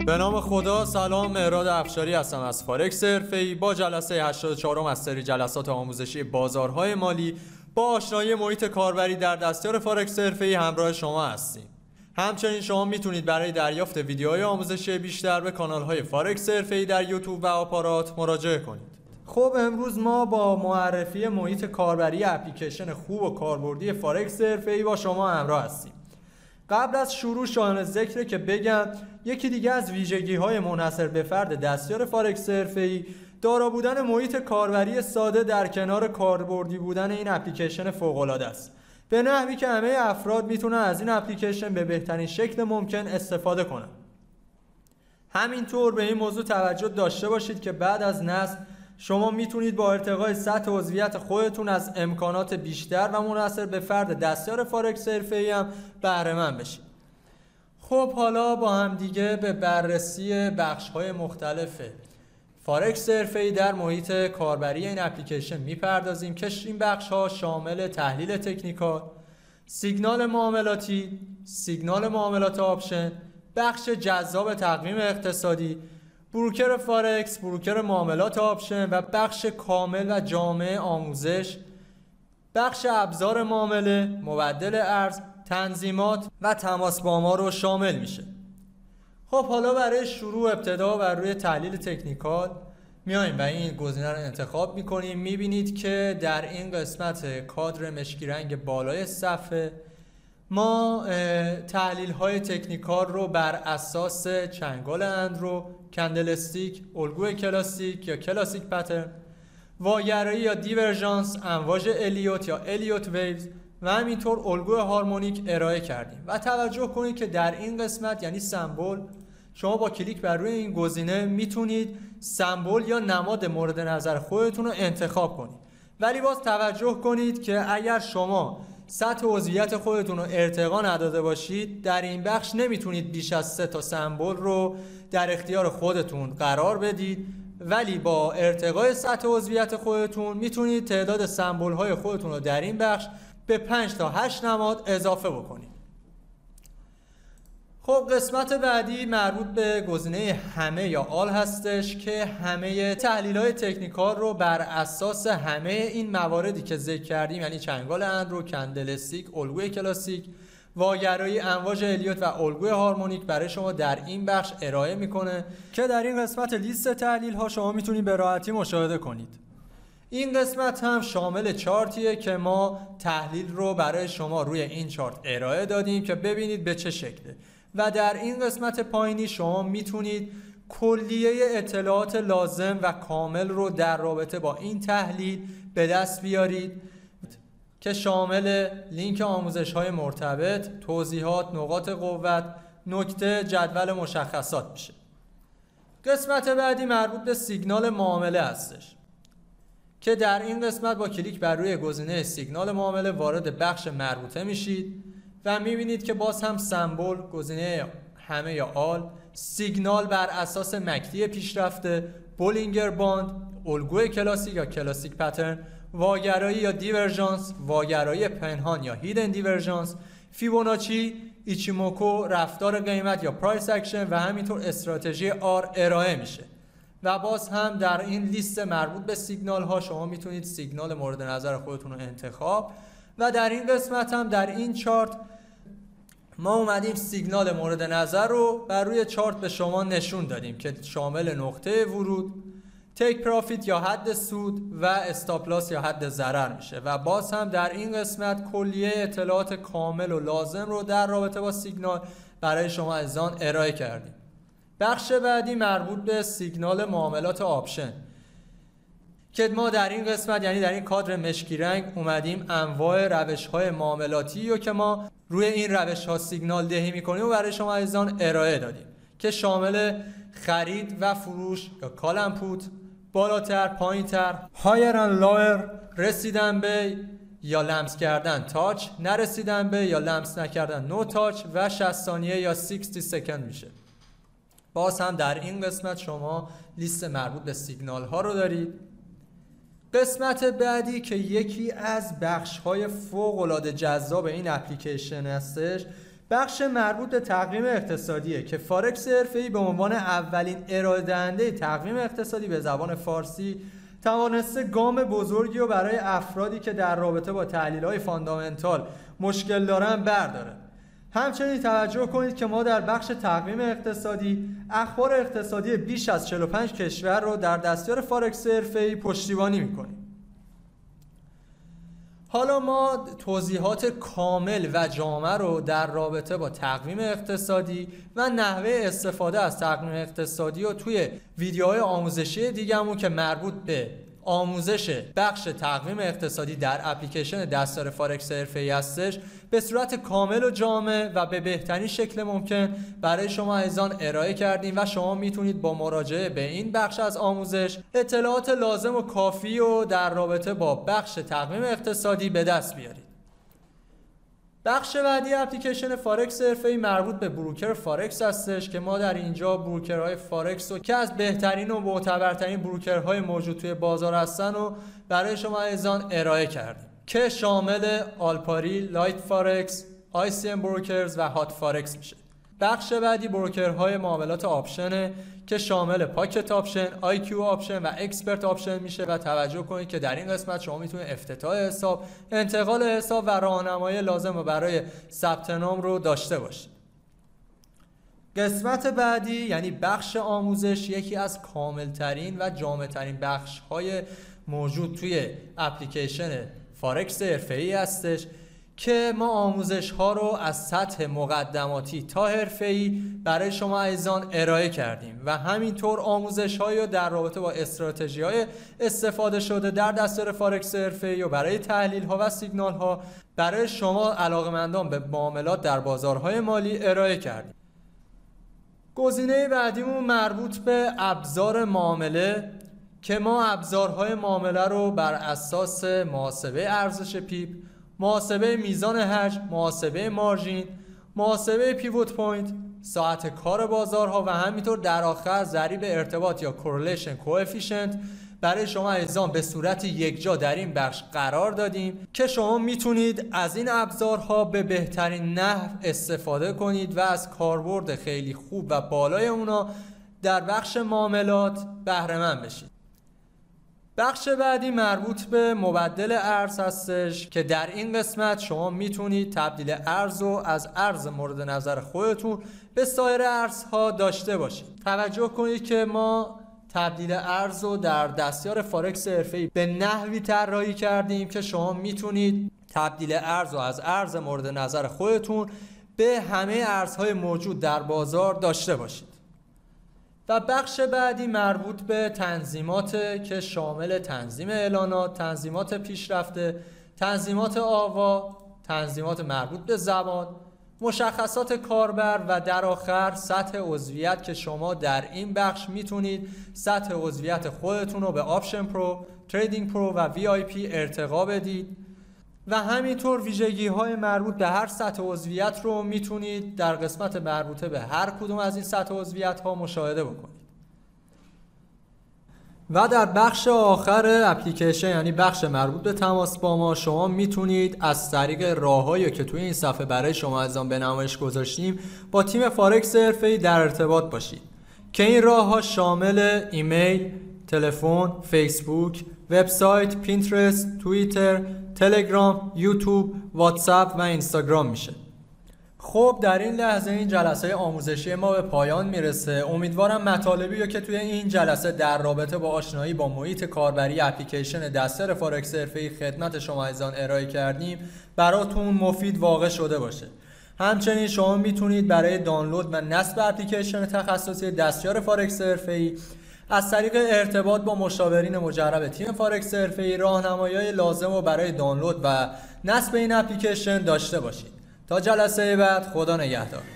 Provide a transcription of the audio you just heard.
به نام خدا. سلام، مهراد افشاری هستم از فارکس حرفه‌ای با جلسه 84 از سری جلسات آموزشی بازارهای مالی با آشنایی محیط کاربری در دستیار فارکس حرفه‌ای همراه شما هستیم. همچنین شما میتونید برای دریافت ویدیوهای آموزشی بیشتر به کانال‌های فارکس حرفه‌ای در یوتیوب و آپارات مراجعه کنید. خب امروز ما با معرفی محیط کاربری اپلیکیشن خوب و کاربردی فارکس حرفه‌ای با شما همراه هستیم. قبل از شروع شایان ذکره که بگم یکی دیگه از ویژگی‌های منحصر به فرد دستیار فارکس حرفه‌ای دارا بودن محیط کاربری ساده در کنار کاربردی بودن این اپلیکیشن فوق‌العاده است، به نحوی که همه افراد میتونن از این اپلیکیشن به بهترین شکل ممکن استفاده کنن. همینطور به این موضوع توجه داشته باشید که بعد از نصب شما میتونید با ارتقای سطح عضویت خودتون از امکانات بیشتر و منحصر به فرد دستیار فارکس حرفه‌ای هم بهره مند بشید. خب حالا با هم دیگه به بررسی بخش‌های مختلف فارکس حرفه‌ای در محیط کاربری این اپلیکیشن میپردازیم که این بخش‌ها شامل تحلیل تکنیکال، سیگنال معاملاتی، سیگنال معاملات آپشن، بخش جذاب تقویم اقتصادی، بروکر فارکس، بروکر معاملات آپشن و بخش کامل و جامع آموزش، بخش ابزار معامله، مبدل ارز، تنظیمات و تماس با ما رو شامل میشه. خب حالا برای شروع ابتدا بر روی تحلیل تکنیکال میایم و این گزینه رو انتخاب میکنیم. میبینید که در این قسمت کادر مشکی رنگ بالای صفحه ما تحلیل های تکنیکال رو بر اساس چنگال اندرو، کندلستیک، الگوی کلاسیک یا کلاسیک پترن، واگرایی یا دیورژانس، امواج الیوت یا الیوت ویوز و همینطور الگوی هارمونیک ارائه کردیم. و توجه کنید که در این قسمت یعنی سمبل، شما با کلیک بر روی این گزینه میتونید سمبل یا نماد مورد نظر خودتون رو انتخاب کنید. ولی باز توجه کنید که اگر شما سطح عضویت خودتون رو ارتقا نداده باشید در این بخش نمیتونید بیش از 3 تا سمبل رو در اختیار خودتون قرار بدید، ولی با ارتقای سطح عضویت خودتون میتونید تعداد سمبل های خودتون رو در این بخش به 5 تا 8 نماد اضافه بکنید. خب قسمت بعدی مربوط به گزینه همه یا آل هستش که همه تحلیل‌های تکنیکال رو بر اساس همه این مواردی که ذکر کردیم یعنی چنگال اندرو، کندلستیک، الگوی کلاسیک، واگرایی، امواج الیوت و الگوی هارمونیک برای شما در این بخش ارائه میکنه که در این قسمت لیست تحلیل‌ها شما میتونید به راحتی مشاهده کنید. این قسمت هم شامل چارتیه که ما تحلیل رو برای شما روی این چارت ارائه دادیم که ببینید به چه شکله و در این قسمت پایینی شما میتونید کلیه اطلاعات لازم و کامل رو در رابطه با این تحلیل به دست بیارید که شامل لینک آموزش‌های مرتبط، توضیحات، نقاط قوت، نکته، جدول مشخصات میشه. قسمت بعدی مربوط به سیگنال معامله هستش که در این قسمت با کلیک بر روی گزینه سیگنال معامله وارد بخش مربوطه میشید و میبینید که باز هم سمبل، گزینه همه یا آل، سیگنال بر اساس مکتی پیشرفته، بولینگر باند، الگوی کلاسیک یا کلاسیک پترن، واگرایی یا دیورژانس، واگرایی پنهان یا هیدن دیورژانس، فیبوناچی، ایچیموکو، رفتار قیمت یا پرایس اکشن و همینطور استراتژی آر ارائه میشه. و باز هم در این لیست مربوط به سیگنال ها شما میتونید سیگنال مورد نظر خودتون رو انتخاب و در این قسمت هم در این چارت ما اومدیم سیگنال مورد نظر رو بر روی چارت به شما نشون دادیم که شامل نقطه ورود، تیک پرافیت یا حد سود و استاپ لاس یا حد ضرر میشه و باز هم در این قسمت کلیه اطلاعات کامل و لازم رو در رابطه با سیگنال برای شما عزیزان ارائه کردیم. بخش بعدی مربوط به سیگنال معاملات آپشن که ما در این قسمت یعنی در این کادر مشکی رنگ اومدیم انواع روش‌های معاملاتی رو که ما روی این روش‌ها سیگنال دهی می‌کنیم و برای شما عزیزان ارائه دادیم که شامل خرید و فروش یا کال اند پوت، بالاتر، پایینتر، هایر اند لایر، رسیدن به یا لمس کردن تاچ، نرسیدن به یا لمس نکردن نو تاچ و 60 ثانیه یا 60 سکند میشه. باز هم در این قسمت شما لیست مربوط به سیگنال ها رو دارید. قسمت بعدی که یکی از بخش‌های فوق‌العاده جذاب این اپلیکیشن هستش بخش مربوط به تقویم اقتصادیه که فارکس حرفه‌ای به عنوان اولین ارائه دهنده تقویم اقتصادی به زبان فارسی توانسته گام بزرگی رو برای افرادی که در رابطه با تحلیل‌های فاندامنتال مشکل دارن برداره. همچنین توجه کنید که ما در بخش تقویم اقتصادی اخبار اقتصادی بیش از 45 کشور رو در دستیار فارکس حرفه‌ای پشتیبانی می‌کنیم. حالا ما توضیحات کامل و جامع رو در رابطه با تقویم اقتصادی و نحوه استفاده از تقویم اقتصادی رو توی ویدیوهای آموزشی دیگه‌مون که مربوط به آموزش بخش تقویم اقتصادی در اپلیکیشن دستیار فارکس حرفه‌ای هستش به صورت کامل و جامع و به بهترین شکل ممکن برای شما عزیزان ارائه کردیم و شما میتونید با مراجعه به این بخش از آموزش اطلاعات لازم و کافی رو در رابطه با بخش تقویم اقتصادی به دست بیارید. بخش بعدی اپلیکیشن فارکس حرفه‌ای مربوط به بروکر فارکس هستش که ما در اینجا بروکرهای فارکس رو که از بهترین و معتبرترین بروکرهای موجود توی بازار هستن و برای شما عزیزان ارائه کردیم که شامل آلپاری، لایت فارکس، ICM بروکرز و هات فارکس میشه. بخش بعدی بروکرهای معاملات آپشنه که شامل پاکت آپشن، IQ آپشن و اکسپرت آپشن میشه و توجه کنید که در این قسمت شما میتونید افتتاح حساب، انتقال حساب و راهنمایی لازم برای ثبت نام رو داشته باشید. قسمت بعدی یعنی بخش آموزش یکی از کاملترین و جامعترین بخش‌های موجود توی اپلیکیشن فارکس حرفه‌ای هستش که ما آموزش ها رو از سطح مقدماتی تا حرفه‌ای برای شما عزیزان ارائه کردیم و همینطور آموزش هایی رو در رابطه با استراتژی های استفاده شده در دستیار فارکس حرفه‌ای و برای تحلیل ها و سیگنال ها برای شما علاقه‌مندان به معاملات در بازارهای مالی ارائه کردیم. گزینه بعدیمون مربوط به ابزار معامله که ما ابزارهای معامله رو بر اساس محاسبه ارزش پیپ، محاسبه میزان حجم، محاسبه مارژین، محاسبه پیوت پوینت، ساعت کار بازارها و همینطور در آخر ضریب ارتباط یا کورلیشن کوافیشنت برای شما عزیزان به صورت یکجا در این بخش قرار دادیم که شما میتونید از این ابزارها به بهترین نحو استفاده کنید و از کاربرد خیلی خوب و بالای اونا در بخش معاملات بهره مند بشید. بخش بعدی مربوط به مبدل ارز هستش که در این قسمت شما میتونید تبدیل ارز رو از ارز مورد نظر خودتون به سایر ارزها داشته باشید. توجه کنید که ما تبدیل ارز رو در دستیار فارکس حرفه‌ای به نحوی طراحی کردیم که شما میتونید تبدیل ارز رو از ارز مورد نظر خودتون به همه ارزهای موجود در بازار داشته باشید. و بخش بعدی مربوط به تنظیمات که شامل تنظیم اعلانات، تنظیمات پیشرفته، تنظیمات آوا، تنظیمات مربوط به زبان، مشخصات کاربر و در آخر سطح عضویت که شما در این بخش میتونید سطح عضویت خودتون رو به آپشن پرو، تریدینگ پرو و VIP ارتقا بدید و همینطور ویژگی های مربوط به هر سطح عضویت رو میتونید در قسمت مربوطه به هر کدوم از این سطح عضویت ها مشاهده بکنید. و در بخش آخر اپلیکیشن یعنی بخش مربوط به تماس با ما شما میتونید از طریق راههایی که توی این صفحه برای شما عزیزان به نمایش گذاشتیم با تیم فارکس حرفه‌ای در ارتباط باشید که این راهها شامل ایمیل، تلفن، فیسبوک، وبسایت، پینترست، توییتر، تلگرام، یوتیوب، واتساپ و اینستاگرام میشه. خب در این لحظه این جلسه آموزشی ما به پایان میرسه. امیدوارم مطالبی رو که توی این جلسه در رابطه با آشنایی با محیط کاربری اپلیکیشن دستیار فارکس حرفه‌ای خدمت شما عزیزان ارائه کردیم براتون مفید واقع شده باشه. همچنین شما میتونید برای دانلود و نصب اپلیکیشن تخصصی دستیار فارکس حرفه‌ای از طریق ارتباط با مشاورین مجرب تیم فارکس حرفه‌ای راهنمایی‌های لازم رو برای دانلود و نصب این اپلیکیشن داشته باشید. تا جلسه بعد خدا نگهدار.